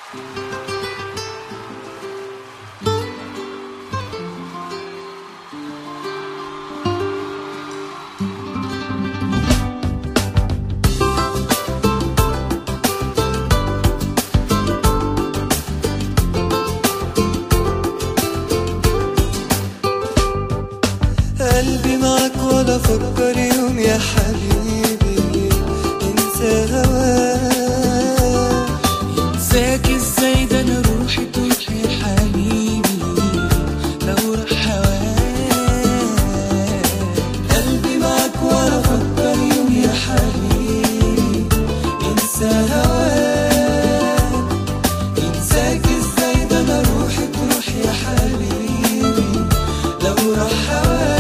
قلبي معاك ولا فكر يوم يا حبيبي انسى هواك. ينساك ازاي ده انا روحي تروح يا حبيبي لو راح هواك. قلبي معاك ولا فكر يوم يا حبيبي انسى هواك. ينساك ازاي ده انا روحي تروح يا حبيبي لو راح هواك.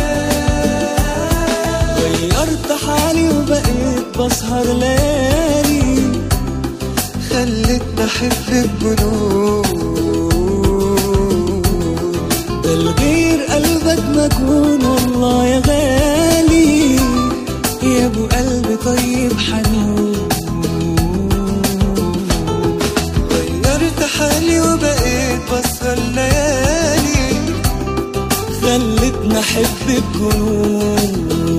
غيرت حالي وبقيت بسهر ليالي، خلتني احب الجنون. ده الغير قلبك مجنون والله يا غالي، يا ابو قلب طيب حنون. غيرت حالي وبقيت بسهر ليالي، خلتني احب الجنون.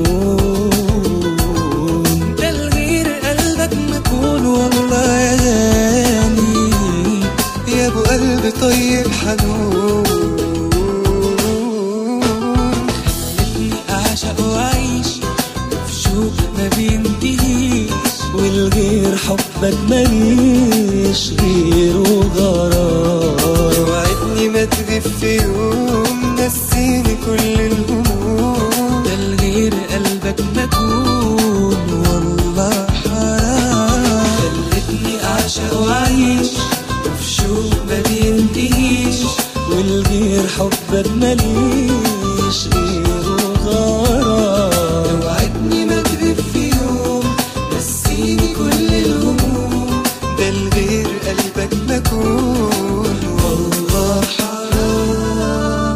ده الغير قلبك مجنون والله يا غالي، يا ابو قلب طيب حنون. خلتني اعشق واعيش في شوق ما بينتهيش، والغير حبك ماليش غيره غرام. وعدني ما تغيب في يوم، نسيني كل الهموم. ده الغير قلبك مجنون والله حرام. خلتني اعشق واعيش وفي شوق ما بينتهيش، والغير حبك ماليش غيره غرام. وعدني ما تغيب في يوم، نسيني كل الهموم. ده الغير قلبك مجنون والله حرام.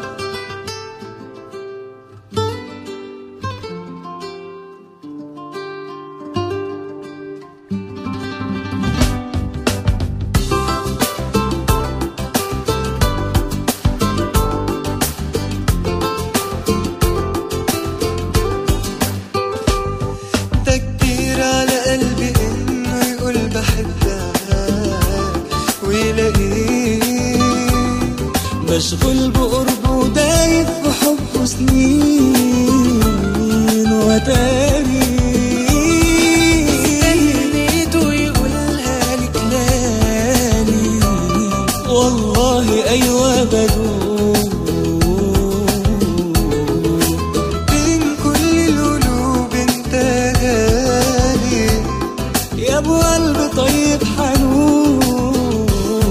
ده كتير على قلبي انه يقول بحبك ويلاقيه مشغول بقربه ودايب في حبه سنين وتاني. استنيته يقولها لك لاني، والله ايوه بدوب بين كل القلوب انت غالي، يا ابو قلب طيب حنون.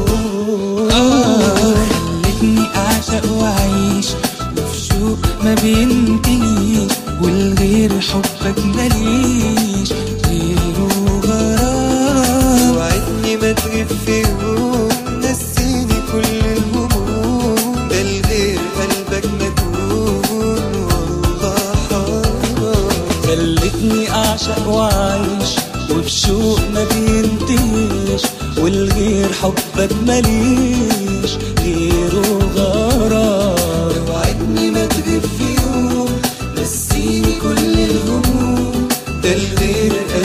خلتني اعشق واعيش وفي شوق ما بينتهيش، والغير حبك ماليش غيره غرام. وعدني ما تغيب في يوم، نسيني كل الهموم. ده الغير قلبك مجنون والله حرام. خلتني اعشق واعيش وفي شوق ما بينتهيش، والغير حبك ماليش غيره غرام. وعدني ما تغيب في يوم، نسيني كل الهموم. ده الغير